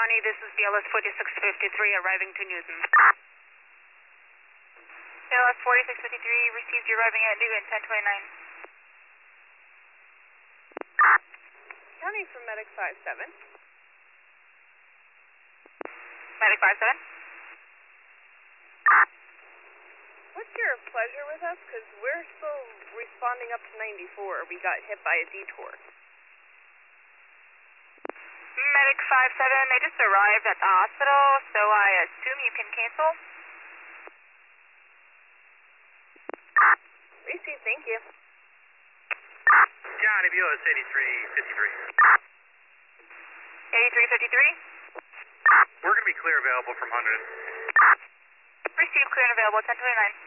County, this is BLS 4653 arriving to Newton. BLS 4653 received you arriving at Newton 1029. County from Medic 57. Medic 57. What's your pleasure with us? Because we're still responding up to 94. We got hit by a detour. Medic 57, they just arrived at the hospital, so I assume you can cancel. Received, thank you. County BLS 8353. 8353. We're going to be clear available from 100. Received, clear and available 1029.